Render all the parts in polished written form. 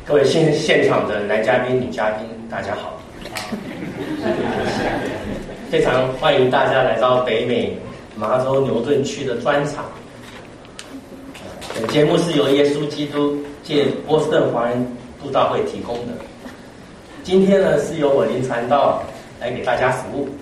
各位现场的男嘉宾、女嘉宾，大家好！非常欢迎大家来到北美麻州牛顿区的专场。本节目是由耶稣基督借波士顿华人布道会提供的。今天呢，是由我林传道来给大家服务。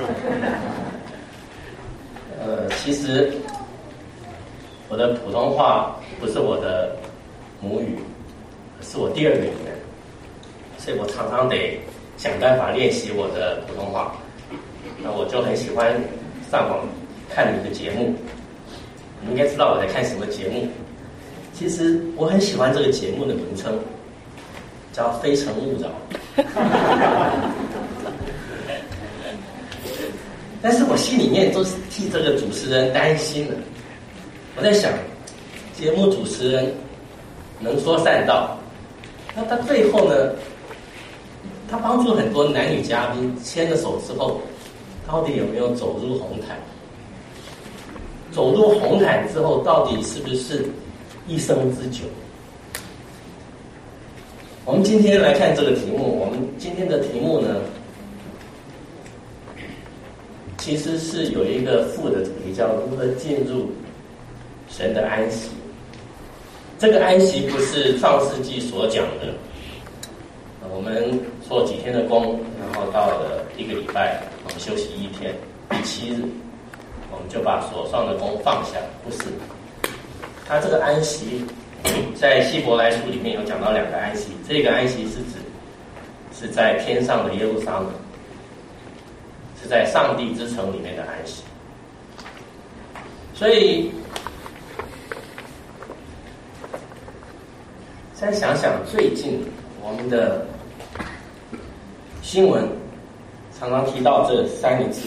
其实我的普通话不是我的母语，是我第二个语言，所以我常常得想办法练习我的普通话。那我就很喜欢上网看你的节目，你应该知道我在看什么节目。其实我很喜欢这个节目的名称，叫《非诚勿扰》。但是我心里面都是替这个主持人担心的。我在想，节目主持人能说善道，那他最后呢，他帮助很多男女嘉宾牵了手之后，到底有没有走入红毯？走入红毯之后，到底是不是一生之久？我们今天来看这个题目，我们今天的题目呢，其实是有一个副的主题，叫如何进入神的安息。这个安息不是创世纪所讲的，我们做几天的工，然后到了一个礼拜，我们休息一天，第7日，我们就把手上的工放下。不是，他这个安息，在希伯来书里面有讲到2个安息。这个安息是指是在天上的耶路撒冷，是在上帝之城里面的安息。所以再想想最近我们的新闻常常提到这3个字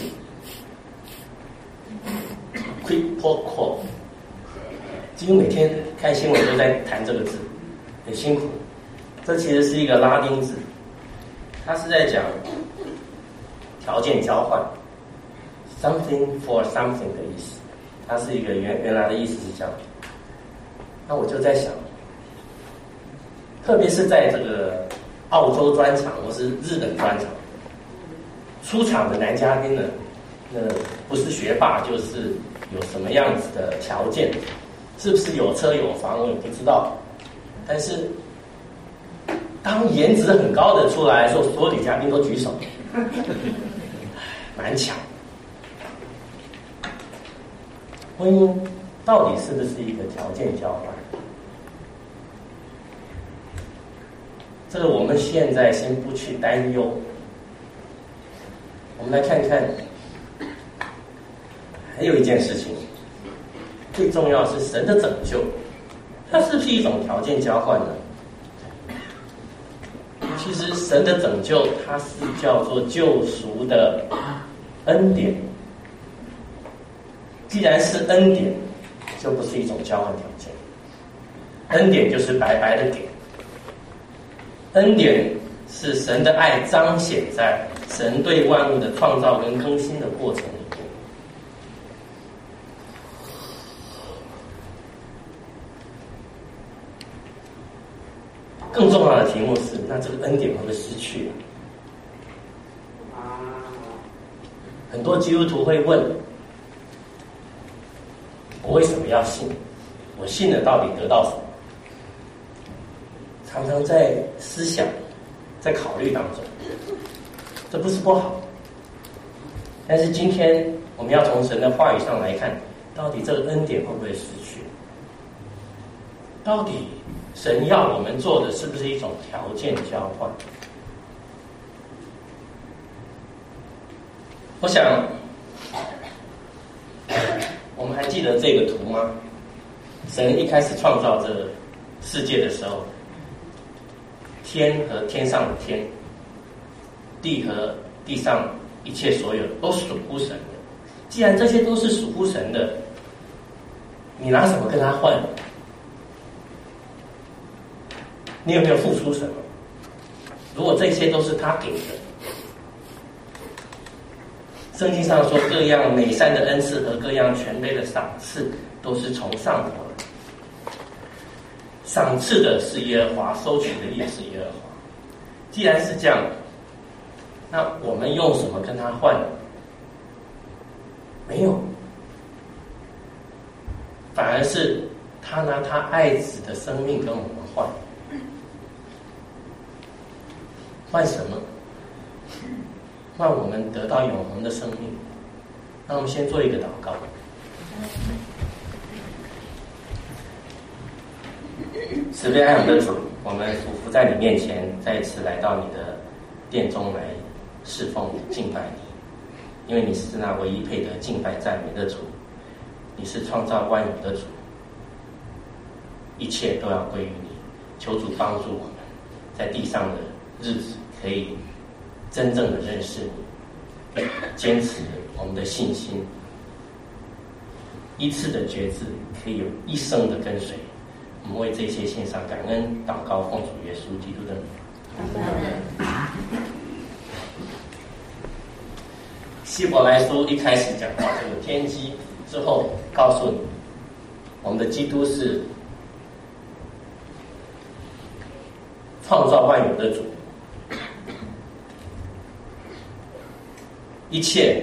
quid pro quo， 几乎每天看新闻都在谈这个字，很辛苦。这其实是一个拉丁字，它是在讲条件交换 something for something 的意思。它是一个原来的意思是这样。那我就在想，特别是在这个澳洲专场或是日本专场，出场的男嘉宾呢，不是学霸就是有什么样子的条件，是不是有车有房我也不知道。但是当颜值很高的出来的时候，所有女嘉宾都举手，蛮强。婚姻到底是不是一个条件交换？这个我们现在先不去担忧，我们来看看，还有一件事情，最重要是神的拯救，它是不是一种条件交换呢？其实神的拯救，它是叫做救赎的恩典。既然是恩典，就不是一种交换条件。恩典就是白白的给。恩典是神的爱彰显在神对万物的创造跟更新的过程里面。更重要的题目是，那这个恩典会不会失去？很多基督徒会问，我为什么要信？我信了到底得到什么？常常在思想、在考虑当中，这不是不好。但是今天我们要从神的话语上来看，到底这个恩典会不会失去？到底神要我们做的是不是一种条件交换？我想，我们还记得这个图吗？神一开始创造这个世界的时候，天和天上的天，地和地上一切所有都属乎神的。既然这些都是属乎神的，你拿什么跟他换？你有没有付出什么？如果这些都是他给的，圣经上说各样美善的恩赐和各样全备的赏赐都是从上头来。 赏赐的是耶和华，收取的也是耶和华。既然是这样，那我们用什么跟他换？没有，反而是他拿他爱子的生命跟我们换。换什么？换我们得到永恒的生命。那我们先做一个祷告。慈悲爱我们的主，我们匍匐在你面前，再一次来到你的殿中来侍奉你、敬拜你，因为你是那唯一配得敬拜赞美的主，你是创造万有的主，一切都要归于你。求主帮助我们，在地上的日子可以真正的认识你，坚持我们的信心，一次的决志可以有一生的跟随。我们为这些献上感恩祷告，奉主耶稣基督的名。希伯来书一开始讲到这个天机之后，告诉你我们的基督是创造万有的主，一切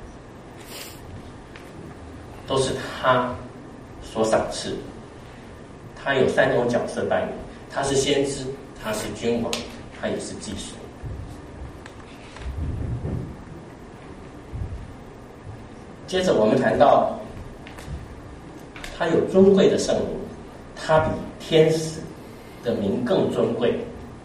都是他所赏赐。他有3种角色扮演，他是先知，他是君王，他也是祭司。接着我们谈到他有尊贵的圣名，他比天使的名更尊贵。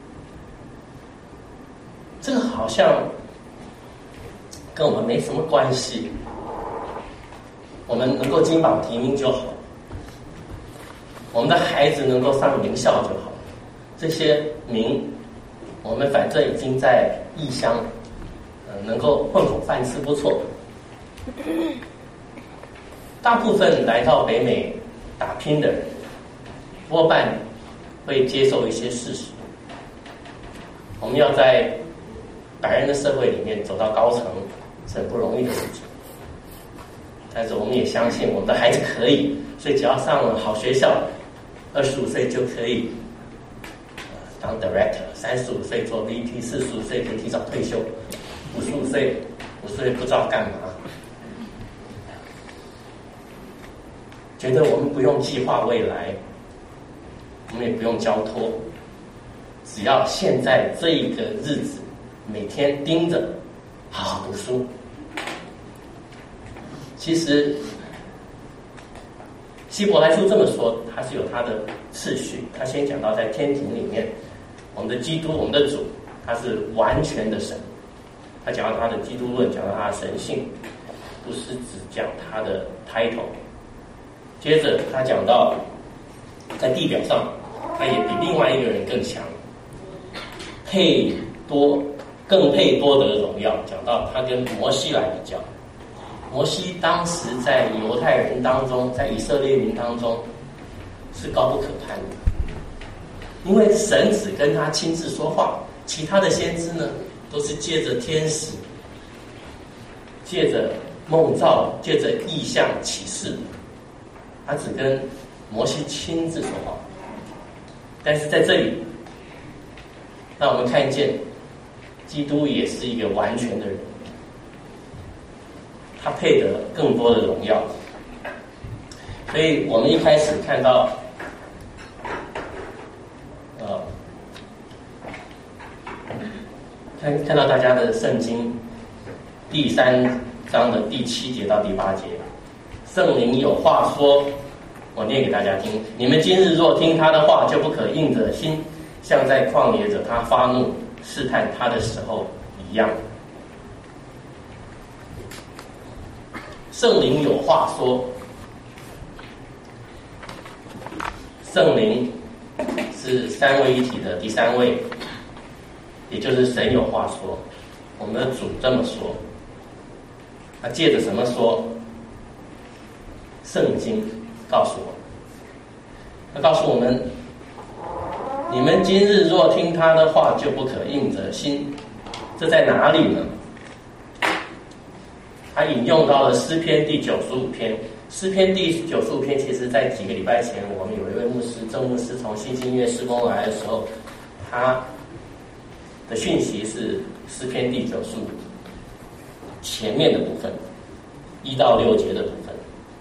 这个好像跟我们没什么关系，我们能够金榜题名就好，我们的孩子能够上名校就好，这些名我们反正已经在异乡能够混口饭吃不错。大部分来到北美打拼的人多半会接受一些事实，我们要在白人的社会里面走到高层是很不容易的事情，但是我们也相信我们的孩子可以，所以只要上了好学校，25岁就可以当 director，35岁做 VP，45岁可以提早退休，55岁不知道干嘛，觉得我们不用计划未来，我们也不用交托，只要现在这一个日子每天盯着好好读书。其实希伯来书这么说，它是有它的次序。他先讲到在天庭里面，我们的基督，我们的主，他是完全的神。他讲到他的基督论，讲到他的神性，不是只讲他的 title。接着他讲到在地表上，他也比另外一个人更强，更配多得荣耀。讲到他跟摩西来比较，摩西当时在犹太人当中，在以色列民当中是高不可攀的，因为神只跟他亲自说话，其他的先知呢都是借着天使，借着梦兆，借着异象启示，他只跟摩西亲自说话。但是在这里让我们看见基督也是一个完全的人，他配得更多的荣耀。所以我们一开始看到看到大家的圣经第3章的第7节到第8节，圣灵有话说，我念给大家听：你们今日若听他的话，就不可硬着心，像在旷野者他发怒试探他的时候一样。圣灵有话说，圣灵是3位一体的第3位，也就是神有话说。我们的主这么说，他借着什么说？圣经告诉我们，他告诉我们，你们今日若听他的话，就不可硬着心。这在哪里呢？他引用到了诗篇第95篇， 诗篇第95篇，其实在几个礼拜前，我们有一位牧师郑牧师从新兴音乐施工来的时候，他的讯息是诗篇第95前面的部分，1到6节的部分。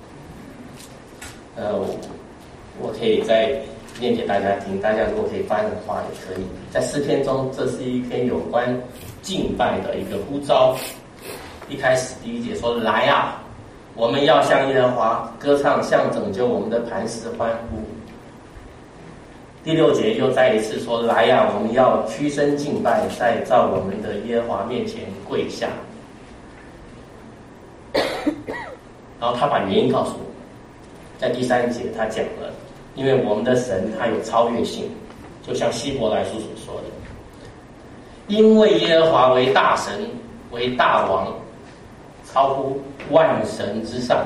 我可以再念给大家听，大家如果可以翻的话也可以。在诗篇中，这是一篇有关敬拜的一个呼召。一开始第1节说：“来啊，我们要向耶和华歌唱，向拯救我们的磐石欢呼。”第6节又再一次说：“来啊，我们要屈身敬拜，在造我们的耶和华面前跪下。”然后他把原因告诉我们，在第3节他讲了，因为我们的神他有超越性，就像希伯来书所说的，因为耶和华为大神，为大王，超乎万神之上。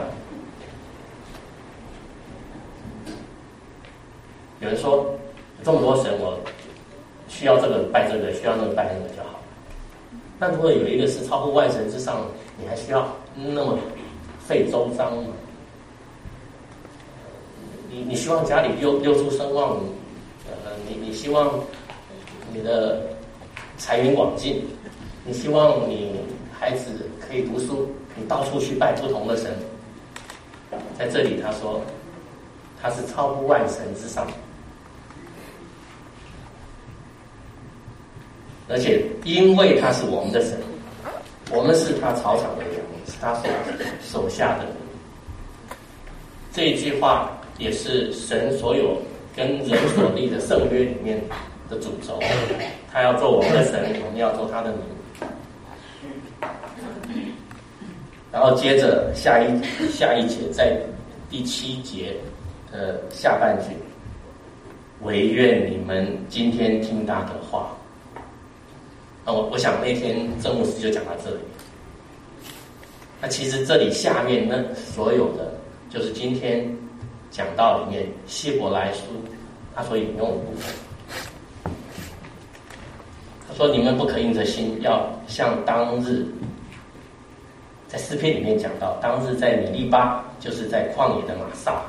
有人说，这么多神，我需要这个拜这个，需要那个拜那个就好。那如果有一个是超乎万神之上，你还需要那么费周章吗？你希望家里六畜兴旺，你希望你的财源广进，你希望你孩子可以读书，你到处去拜不同的神。在这里他说，他是超乎万神之上，而且因为他是我们的神，我们是他草场的羊，是他手下的人。这一句话也是神所有跟人所立的圣约里面的主轴，他要做我们的神，我们要做他的民。然后接着下一节，在第7节的下半句，惟愿你们今天听他的话。我想那天郑牧师就讲到这里。那其实这里下面那所有的，就是今天讲道里面希伯来书他所引用的部分。他说：“你们不可硬着心，要像当日。”在诗篇里面讲到，当日在米利巴，就是在旷野的玛撒。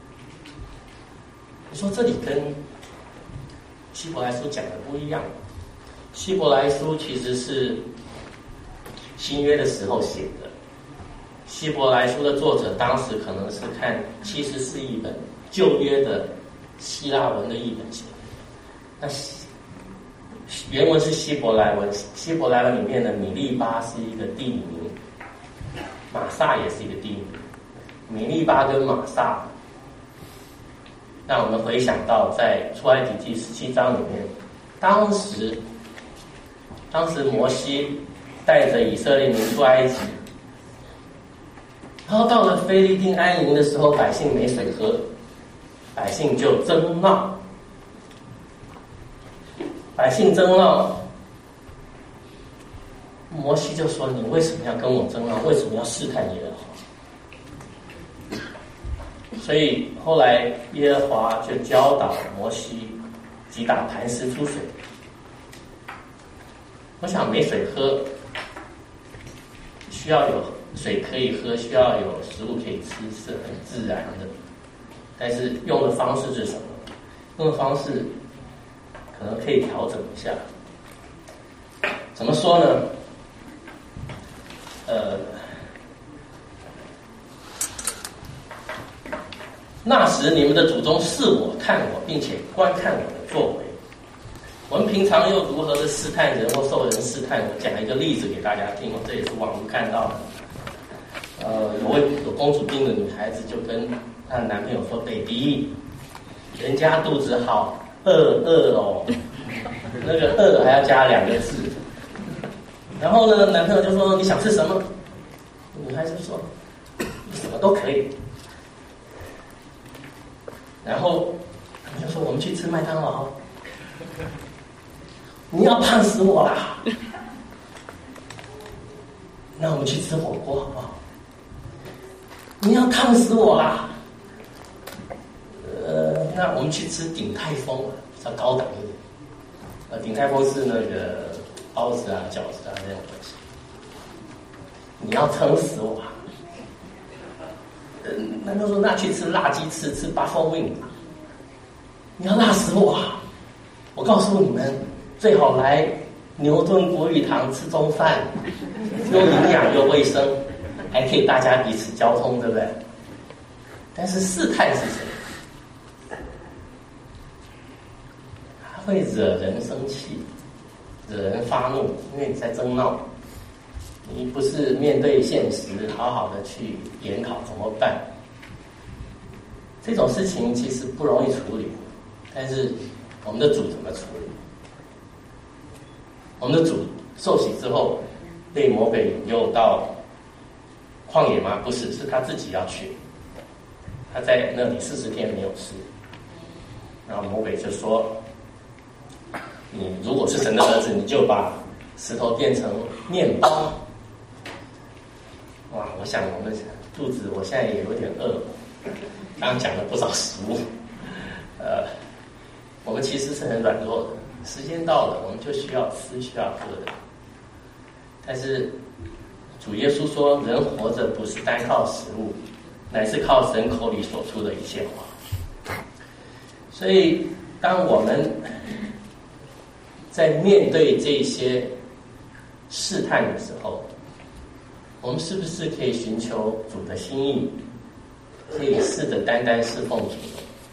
你说这里跟希伯来书讲的不一样。希伯来书其实是新约的时候写的，希伯来书的作者当时可能是看74译本旧约的希腊文的译本写的。那原文是希伯来文，希伯来文里面的米利巴是一个地名，玛撒也是一个地名。米利巴跟玛撒，让我们回想到在出埃及记17章里面，当时摩西带着以色列民出埃及，然后到了腓利丁安营的时候，百姓没水喝，百姓就争闹，摩西就说：“你为什么要跟我争闹？为什么要试探耶和华？”所以后来耶和华就教导摩西击打磐石出水。我想没水喝，需要有水可以喝，需要有食物可以吃，是很自然的。但是用的方式是什么？用的方式可能可以调整一下。怎么说呢？那时你们的祖宗试我、看我，并且观看我的作为。我们平常又如何的试探人或受人试探？我讲一个例子给大家听，这也是网络看到的。有公主病的女孩子就跟她的男朋友说 ：“baby， 人家肚子好饿哦，那个饿还要加2个字。”然后呢，男朋友就说：“你想吃什么？”女孩子说：“什么都可以。”然后他就说：“我们去吃麦当劳。”你要胖死我啦！那我们去吃火锅好不好？你要烫死我啦！那我们去吃鼎泰丰，比较高档一点。鼎泰丰是那个包子啊、饺子啊那种东西。你要撑死我啊！ 难道说那去吃辣鸡翅，吃 buffalo wing 吗？你要辣死我啊！我告诉你们，最好来牛顿国语堂吃中饭，又营养又卫生，还可以大家彼此交通，对不对？但是试探是谁？他会惹人生气，惹人发怒，因为你在争闹，你不是面对现实，好好的去研考怎么办？这种事情其实不容易处理，但是我们的主怎么处理？我们的主受洗之后被魔鬼引诱到旷野吗？不是，是他自己要去。他在那里40天没有吃，然后魔鬼就说：“你如果是神的儿子，你就把石头变成面包。”哇！我想我们肚子，我现在也有点饿。刚刚讲了不少食物，我们其实是很软弱的。时间到了，我们就需要吃，需要喝的。但是主耶稣说，人活着不是单靠食物，乃是靠神口里所出的一切话。所以，当我们在面对这些试探的时候，我们是不是可以寻求主的心意，可以试着单单侍奉主？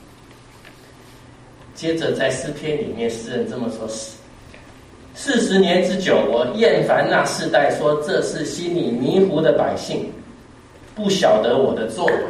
接着在诗篇里面，诗人这么说：40年之久，我厌烦那世代，说这是心里迷糊的百姓，不晓得我的作为。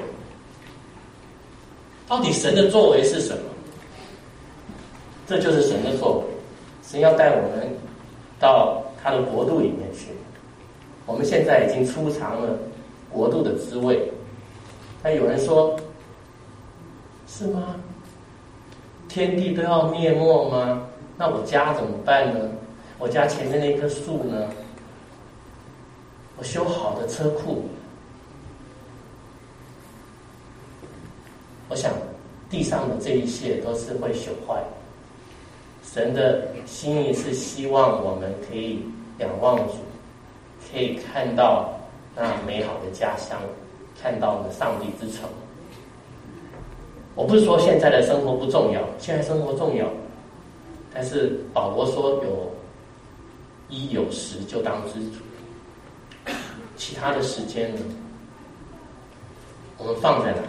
到底神的作为是什么？这就是神的作为。神要带我们到他的国度里面去。我们现在已经初尝了国度的滋味。但有人说，是吗？天地都要灭没吗？那我家怎么办呢？我家前面那棵树呢？我修好的车库，我想地上的这一切都是会朽坏。神的心意是希望我们可以仰望主，可以看到那美好的家乡，看到了上帝之城。我不是说现在的生活不重要，现在生活重要，但是保罗说有衣有食就当知足，其他的时间呢，我们放在哪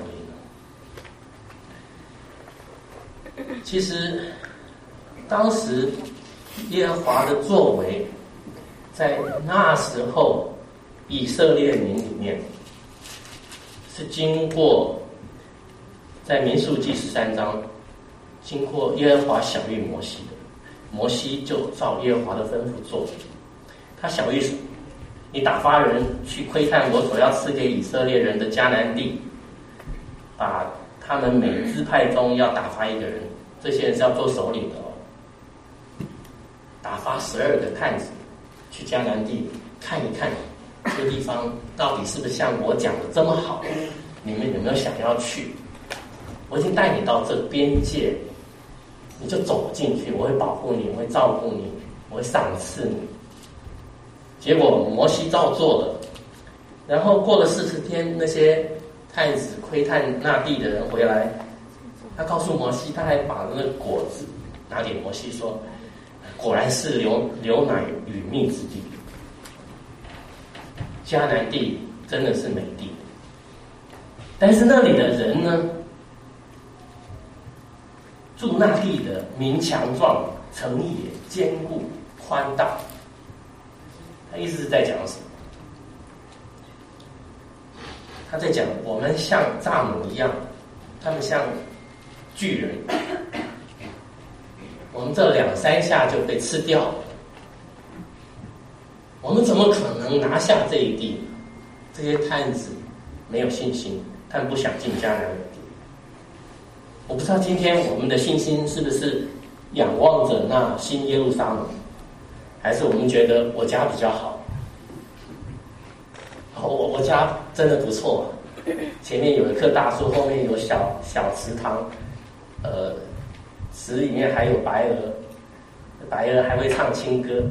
里呢？其实当时耶和华的作为，在那时候以色列民里面是经过在民数记13章，经过耶和华晓谕摩西的，摩西就照耶和华的吩咐做。他晓谕说：“你打发人去窥探我所要赐给以色列人的迦南地，把他们每支派中要打发一个人，这些人是要做首领的哦。打发12个探子去迦南地看一看，这个地方到底是不是像我讲的这么好？你们有没有想要去？我已经带你到这边界，你就走进去，我会保护你，我会照顾你，我会赏赐你。”结果摩西照做了，然后过了40天，那些探子窥探那地的人回来，他告诉摩西，他还把那个果子拿给摩西说：“果然是流奶与蜜之地，迦南地真的是美地。”但是那里的人呢，住那地的民强壮，城也坚固宽大。他意思是在讲什么？他在讲我们像蚱蜢一样，他们像巨人，我们这2-3下就被吃掉了。我们怎么可能拿下这一地？这些探子没有信心，他们不想进迦南地。我不知道今天我们的信心是不是仰望着那新耶路撒冷，还是我们觉得我家比较好？我家真的不错，前面有一棵大树，后面有小池塘，池里面还有白鹅，白鹅还会唱情歌。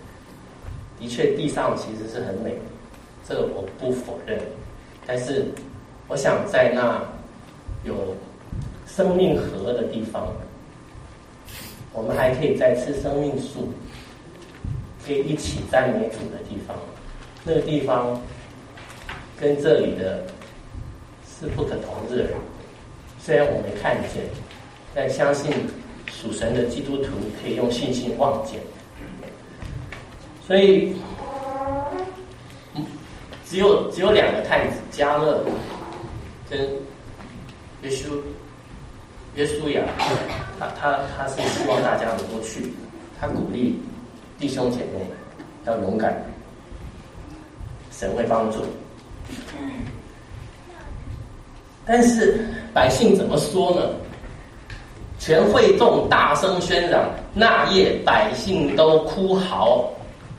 的确，地上其实是很美，这个我不否认。但是我想在那有生命河的地方，我们还可以再吃生命树，可以一起赞美主的地方，那个地方跟这里的是不可同日而语。虽然我没看见，但相信属神的基督徒可以用信心望见。所以只有两个探子，迦勒跟约书亚，他是希望大家能够去，他鼓励弟兄姐妹要勇敢，神会帮助。但是百姓怎么说呢？全会众大声喧嚷，那夜百姓都哭嚎。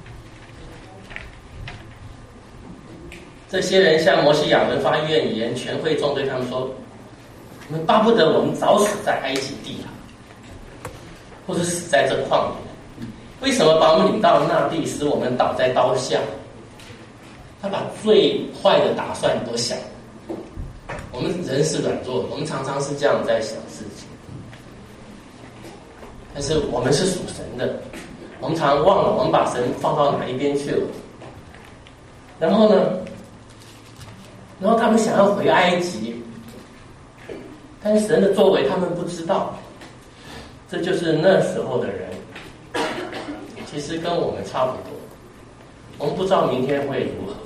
这些人向摩西亚伦发怨言，全会众对他们说：我们巴不得我们早死在埃及地啊，或者死在这旷野。为什么把我们领到那地，使我们倒在刀下？他把最坏的打算都想了。我们人是软弱的，我们常常是这样在想事情。但是我们是属神的，我们常常忘了我们把神放到哪一边去了。然后呢？然后他们想要回埃及，但是神的作为他们不知道。这就是那时候的人，其实跟我们差不多。我们不知道明天会如何。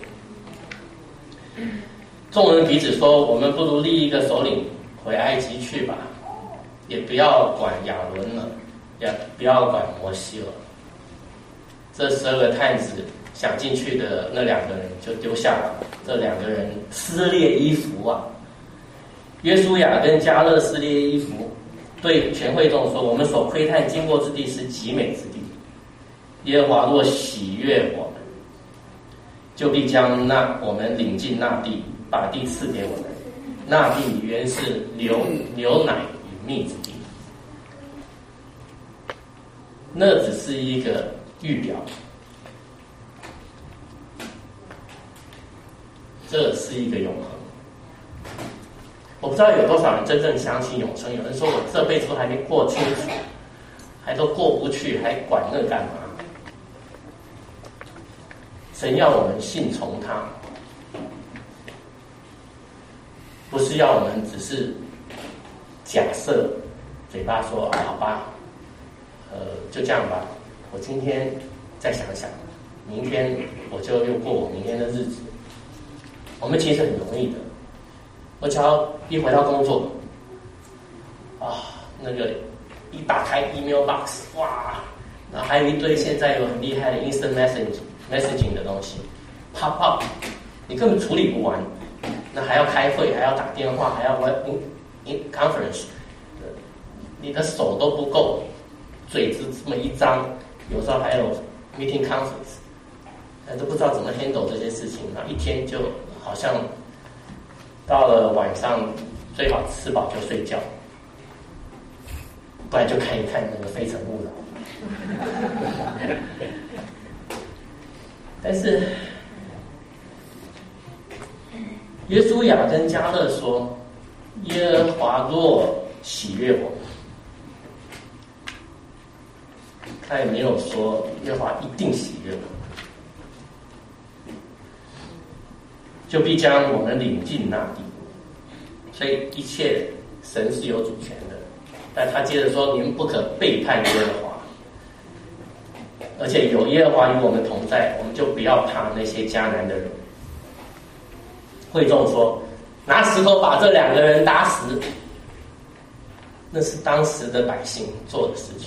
众人彼此说：我们不如立一个首领回埃及去吧，也不要管亚伦了，也不要管摩西了。这12个探子想进去的那2个人就丢下了，这2个人撕裂衣服啊。约书亚跟迦勒撕裂衣服，对全会众说：我们所窥探经过之地是极美之地，耶和华若喜悦我们，就必将我们领进那地，把地赐给我们。那地原是牛奶与蜜之地。那只是一个预表，这是一个永恒。我不知道有多少人真正相信永生。有人说我这辈子都还没过清楚，还都过不去，还管那干嘛？神要我们信从他，不是要我们只是假设，嘴巴说啊好吧，就这样吧。我今天再想想，明天我就又过我明天的日子。我们其实很容易的，我只要一回到工作，那个一打开 email box， 哇，然后还有一堆现在有很厉害的 instant messaging 的东西 pop up， 你根本处理不完。那还要开会，还要打电话，还要 conference， 你的手都不够，嘴子这么一张，有时候还有 meeting conference， 都不知道怎么 handle 这些事情，然后一天就好像到了晚上最好吃饱就睡觉，不然就看一看那个《非诚勿扰》。但是约书亚跟迦勒说：耶和华若喜悦我，他也没有说耶和华一定喜悦我，就必将我们领进那地。所以一切神是有主权的，但他接着说：你们不可背叛耶和华，而且有耶和华与我们同在，我们就不要怕那些迦南的人。会众说：拿石头把这2个人打死。那是当时的百姓做的事情。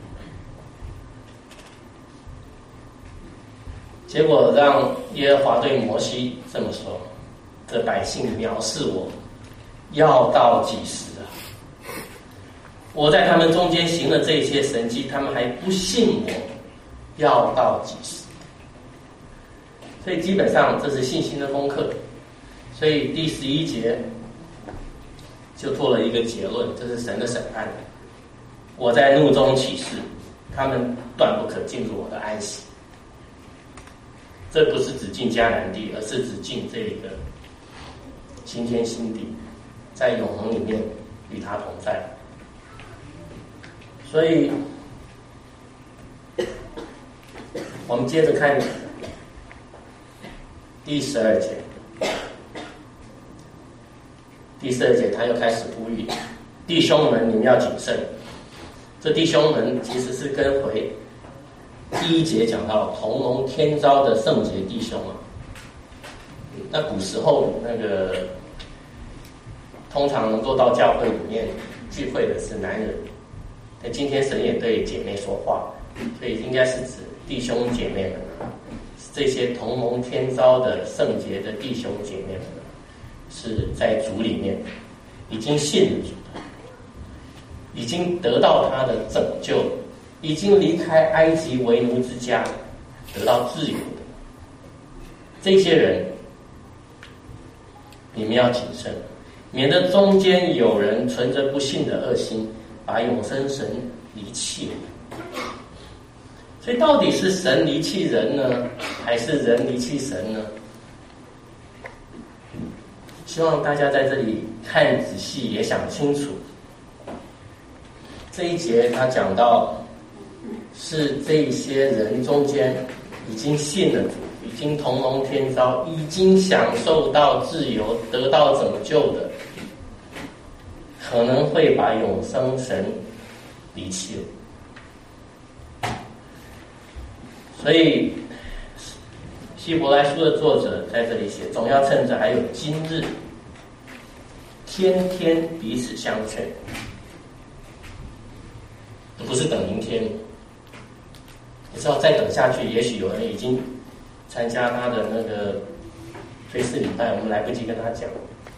结果让耶和华对摩西这么说：这百姓藐视我，要到几时啊？我在他们中间行了这些神迹，他们还不信我，要到几时？所以基本上这是信心的功课。所以第11节就做了一个结论，这是神的审判。我在怒中起誓，他们断不可进入我的安息。这不是只进迦南地，而是只进这个新天新地，在永恒里面与他同在。所以我们接着看第12节。第12节他又开始呼吁弟兄们，你们要谨慎。这弟兄们其实是跟回第1节讲到同蒙天召的圣洁弟兄啊。那古时候那个通常能够到教会里面聚会的是男人，但今天神也对姐妹说话，所以应该是指弟兄姐妹们啊，这些同蒙天召的圣洁的弟兄姐妹们啊，是在主里面已经信了主的，已经得到他的拯救，已经离开埃及为奴之家，得到自由的这些人，你们要谨慎，免得中间有人存着不信的恶心，把永生神离弃了。所以到底是神离弃人呢，还是人离弃神呢？希望大家在这里看仔细，也想清楚。这一节他讲到，是这些人中间已经信了主，已经同蒙天召，已经享受到自由，得到拯救的，可能会把永生神离弃了。所以希伯来书的作者在这里写，总要趁着还有今日，天天彼此相劝。不是等明天，你知道再等下去，也许有人已经参加他的那个追思礼拜，我们来不及跟他讲，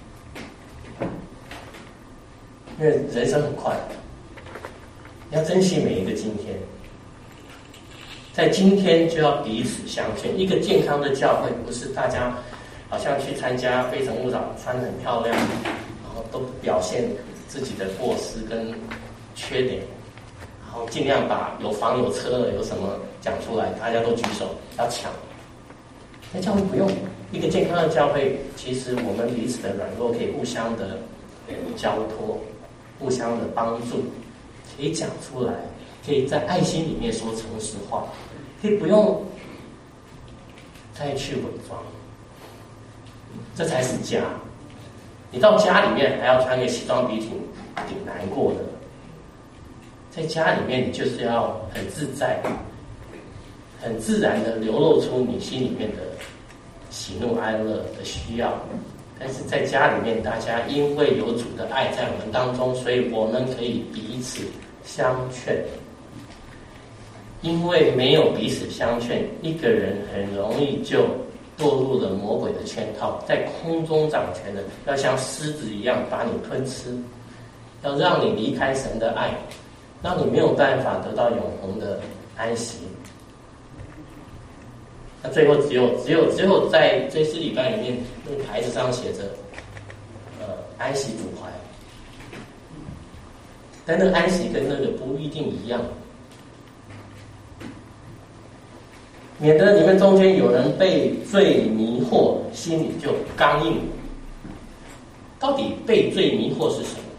因为人生很快，你要珍惜每一个今天，在今天就要彼此相劝。一个健康的教会，不是大家好像去参加非诚勿扰，穿得很漂亮，然后都表现自己的过失跟缺点，然后尽量把有房有车的有什么讲出来，大家都举手要抢。那教会不用，一个健康的教会，其实我们彼此的软弱可以互相的交托，互相的帮助，可以讲出来，可以在爱心里面说诚实话，可以不用再去伪装，这才是家。你到家里面还要穿个西装笔挺，挺难过的。在家里面，你就是要很自在、很自然的流露出你心里面的喜怒哀乐的需要。但是在家里面，大家因为有主的爱在我们当中，所以我们可以彼此相劝。因为没有彼此相劝，一个人很容易就堕入了魔鬼的圈套，在空中掌权的，要像狮子一样把你吞吃，要让你离开神的爱，让你没有办法得到永恒的安息。那最后只有在追思礼拜里面，那个牌子上写着安息主怀，但那个安息跟那个不一定一样，免得你们中间有人被罪迷惑，心里就刚硬。到底被罪迷惑是什么？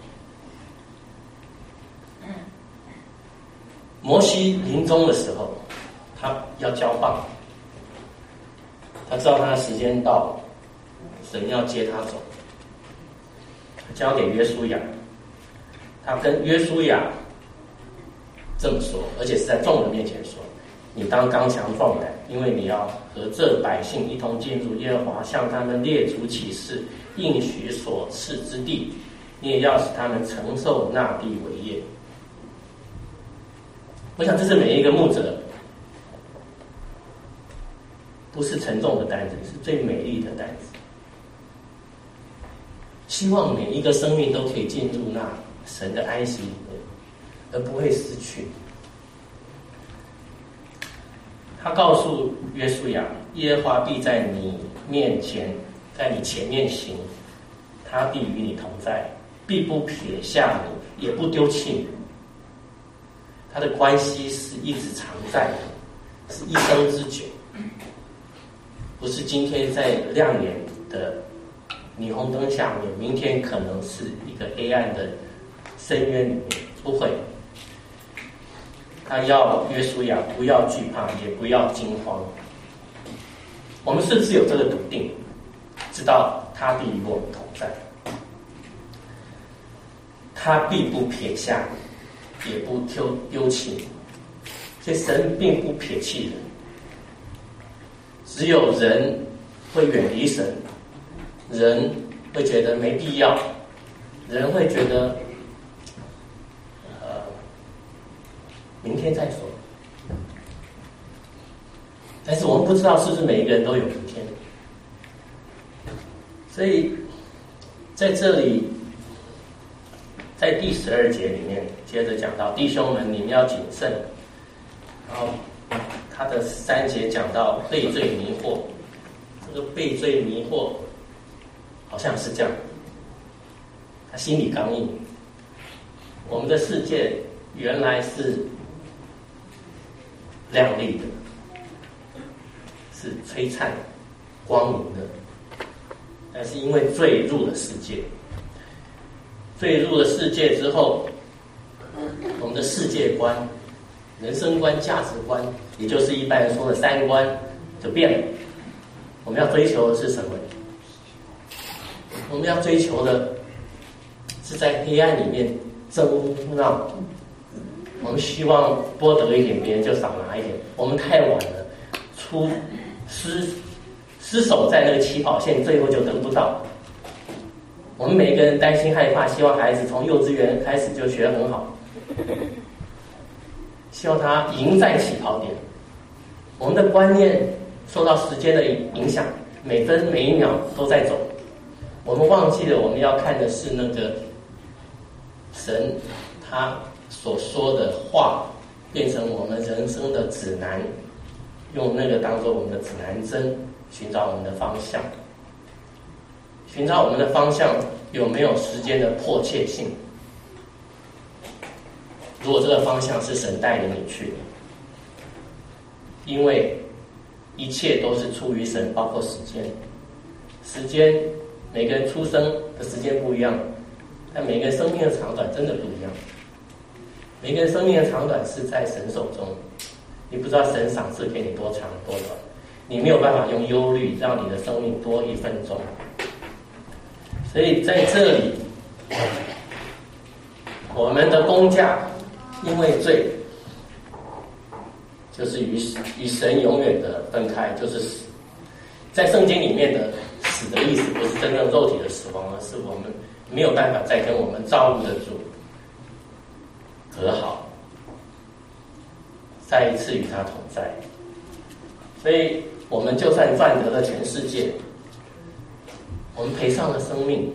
摩西临终的时候，他要交棒，他知道他的时间到了，神要接他走，交给约书亚。他跟约书亚这么说，而且是在众人面前说：你当刚强壮胆，因为你要和这百姓一同进入耶和华向他们列祖起誓应许所赐之地，你也要使他们承受那地为业。我想这是每一个牧者不是沉重的担子，是最美丽的担子。希望每一个生命都可以进入那神的安息里面，而不会失去。他告诉约书亚，耶和华必在你面前，在你前面行，他必与你同在，必不撇下你，也不丢弃你。他的关系是一直常在的，是一生之久，不是今天在亮眼的霓虹灯下面，明天可能是一个黑暗的深渊里面，不会。他要约书亚不要惧怕，也不要惊慌。我们是不是有这个笃定，知道他必与我们同在，他必不撇下，也不丢弃。所以神并不撇弃人，只有人会远离神，人会觉得没必要，人会觉得明天再说。但是我们不知道是不是每一个人都有明天。所以在这里，在第12节里面接着讲到，弟兄们，你们要谨慎。然后他的3节讲到被罪迷惑，这个被罪迷惑好像是这样，他心里刚硬。我们的世界原来是亮丽的，是璀璨光明的，但是因为罪入了世界，罪入了世界之后，我们的世界观、人生观、价值观，也就是一般人说的3观就变了。我们要追求的是什么？我们要追求的是在黑暗里面争闹。我们希望多得一点，别人就少拿一点。我们太晚了，失手在那个起跑线，最后就得不到。我们每一个人担心害怕，希望孩子从幼稚园开始就学得很好，希望他赢在起跑点。我们的观念受到时间的影响，每分每一秒都在走。我们忘记了我们要看的是那个神他所说的话，变成我们人生的指南，用那个当做我们的指南针，寻找我们的方向。寻找我们的方向有没有时间的迫切性？如果这个方向是神带领你去的，因为一切都是出于神，包括时间。时间每个人出生的时间不一样，但每个人生命的长短真的不一样。每个人生命的长短是在神手中，你不知道神赏赐给你多长多短，你没有办法用忧虑让你的生命多1分钟。所以在这里，我们的工价因为罪，就是与神永远的分开，就是死。在圣经里面的死的意思，不是真正肉体的死亡，而是我们没有办法再跟我们造物的主和好，再一次与他同在。所以我们就算赚得了全世界，我们赔上了生命，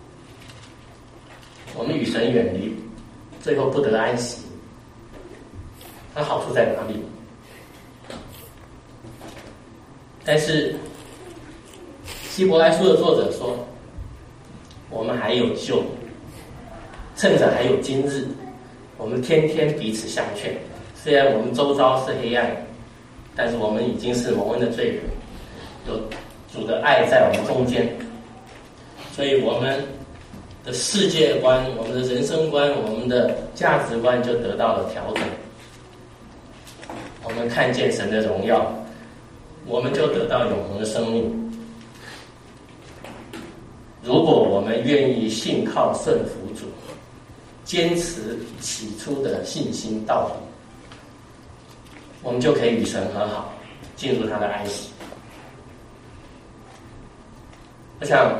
我们与神远离，最后不得安息。它好处在哪里？但是希伯来书的作者说，我们还有救，趁着还有今日，我们天天彼此相劝。虽然我们周遭是黑暗，但是我们已经是蒙恩的罪人，有主的爱在我们中间，所以我们的世界观、我们的人生观、我们的价值观就得到了调整。我们看见神的荣耀，我们就得到永恒的生命。如果我们愿意信靠顺服主，坚持起初的信心到底，我们就可以与神和好，进入他的安息。我想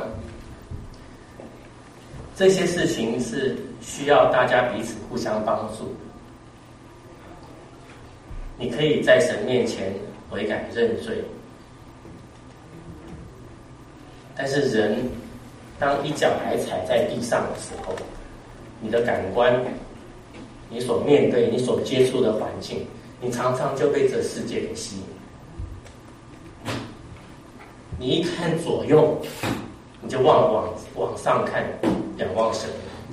这些事情是需要大家彼此互相帮助。你可以在神面前悔改认罪，但是人当一脚还踩在地上的时候，你的感官，你所面对、你所接触的环境，你常常就被这世界给吸引。你一看左右，你就往上看，仰望神。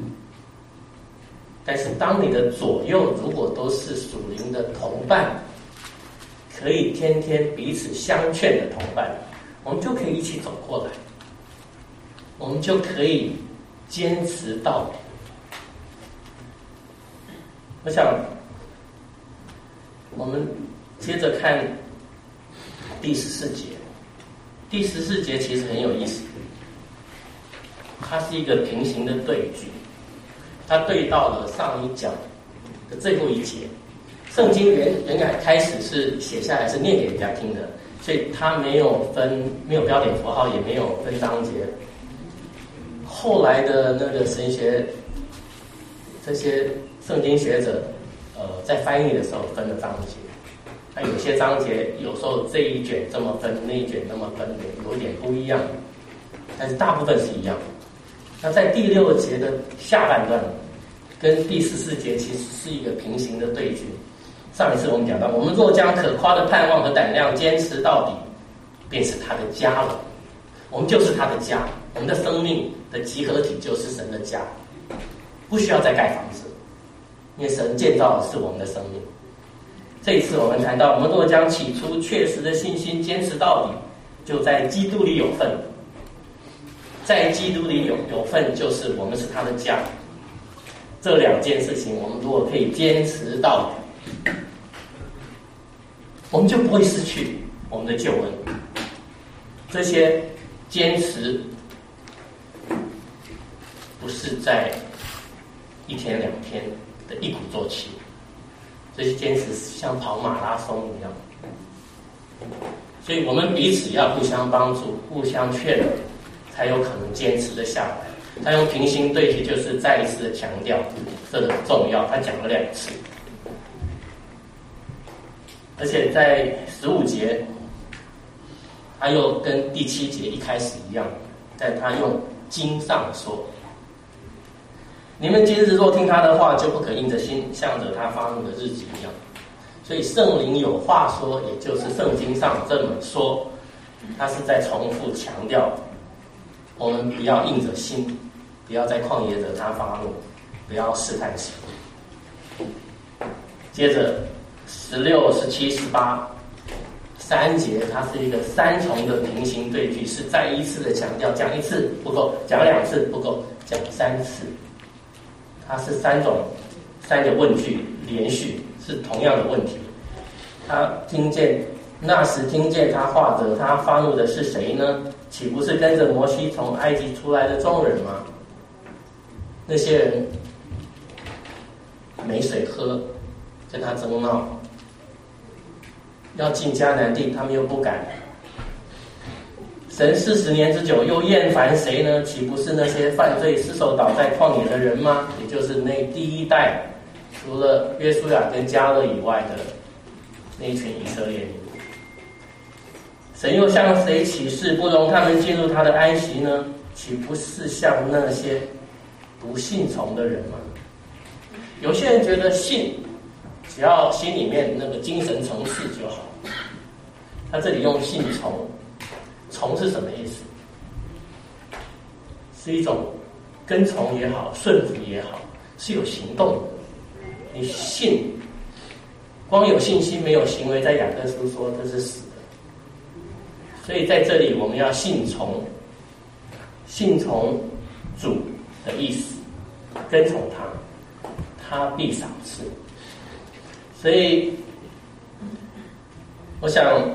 但是当你的左右如果都是属灵的同伴，可以天天彼此相劝的同伴，我们就可以一起走过来。 我们就可以坚持到底。我想，我们接着看第14节。第14节其实很有意思，它是一个平行的对句，它对到了上一讲的最后一节。圣经原来开始是写下来是念给人家听的，所以它没有标点符号，也没有分章节。后来的那个神学这些圣经学者在翻译的时候分了章节，那有些章节有时候这一卷这么分，那一卷那么分，有点不一样，但是大部分是一样。那在第6节的下半段跟第14节其实是一个平行的对句。上一次我们讲到，我们若将可夸的盼望和胆量坚持到底，便是他的家了。我们就是他的家，我们的生命的集合体就是神的家，不需要再盖房子，因为神建造的是我们的生命。这一次我们谈到，我们若将起初确实的信心坚持到底，就在基督里有份。在基督里有份，就是我们是他的家。这2件事情，我们如果可以坚持到底，我们就不会失去我们的救恩。这些坚持不是在1天2天的一鼓作气，这些坚持像跑马拉松一样。所以我们彼此要互相帮助，互相劝勉，才有可能坚持得下来。他用平行对句，就是再一次的强调这个重要，他讲了2次。而且在15节，他又跟第7节一开始一样，但他用经上说：你们今日若听他的话，就不可硬着心，向着他发怒的日子一样。所以圣灵有话说，也就是圣经上这么说，他是在重复强调，我们不要硬着心，不要在旷野惹他发怒，不要试探神。接着16、17、18 3节，它是一个3重的平行对句，是再一次的强调，讲1次不够，讲2次不够，讲3次。它是3个问句连续，是同样的问题。那时听见他话的，他发怒的是谁呢？岂不是跟着摩西从埃及出来的众人吗？那些人没水喝，跟他争闹，要进迦南地，他们又不敢。神40年之久，又厌烦谁呢？岂不是那些犯罪失手倒在旷野的人吗？也就是那第一代，除了约书亚跟迦勒以外的那一群以色列民。神又向谁起誓，不容他们进入他的安息呢？岂不是向那些不信从的人吗？有些人觉得信，只要心里面那个精神层次就好。他这里用信从，从是什么意思？是一种跟从也好，顺服也好，是有行动的。你信，光有信心没有行为，在雅各书说这是死的。所以在这里我们要信从主的意思，跟从他，他必赏赐。所以我想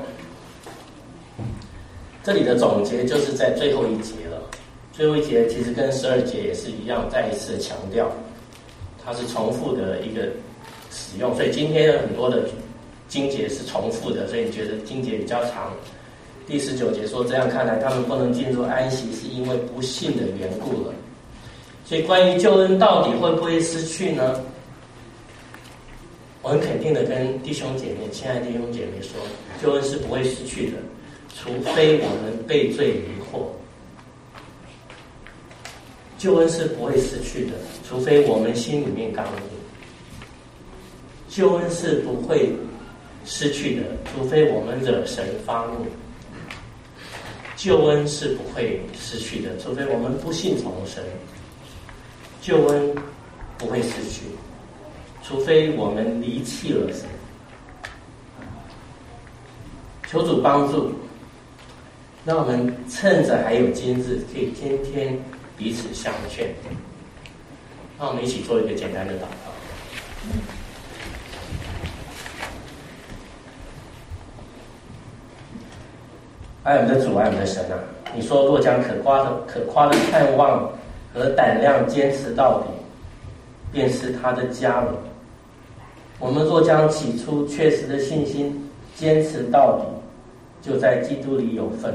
这里的总结就是在最后一节了。最后一节其实跟12节也是一样，再一次强调它是重复的一个使用，所以今天很多的经节是重复的，所以你觉得经节比较长。第19节说，这样看来他们不能进入安息，是因为不信的缘故了。所以关于救恩到底会不会失去呢？我很肯定的跟弟兄姐妹，亲爱的弟兄姐妹说，救恩是不会失去的，除非我们被罪迷惑。救恩是不会失去的，除非我们心里面刚硬。救恩是不会失去的，除非我们惹神发怒。救恩是不会失去的，除非我们不信从神。救恩不会失去，除非我们离弃了神。求主帮助， 让我们趁着还有今日，可以天天彼此相劝。让我们一起做一个简单的祷告。爱我们的主，爱我们的神啊！你说，若将可夸的盼望和胆量坚持到底，便是他的家人。我们若将起初确实的信心坚持到底，就在基督里有份。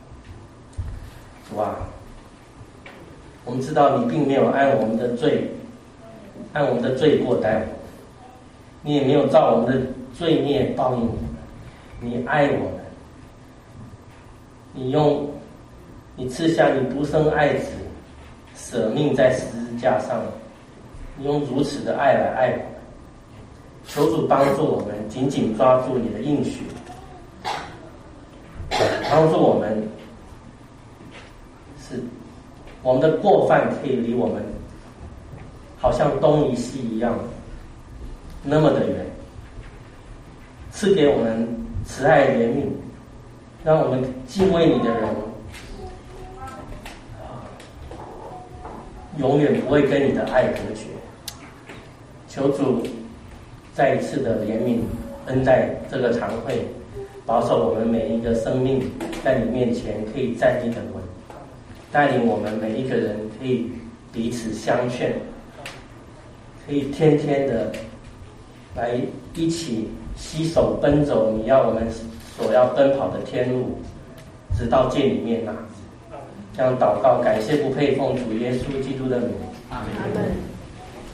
主啊，我们知道你并没有按我们的罪过待我们，你也没有照我们的罪孽报应我们，你爱我们，你赐下你独生爱子，舍命在十字架上，你用如此的爱来爱我们。求主帮助我们紧紧抓住你的应许，帮助我们是我们的过犯可以离我们好像东离西一样那么的远，赐给我们慈爱怜悯，让我们敬畏你的人永远不会跟你的爱隔绝。求主再一次的怜悯恩待这个常会，保守我们每一个生命在你面前可以站立得稳，带领我们每一个人可以彼此相劝，可以天天的来一起携手奔走你要我们所要奔跑的天路，直到见你面那。这样祷告感谢不配奉主耶稣基督的名，阿们。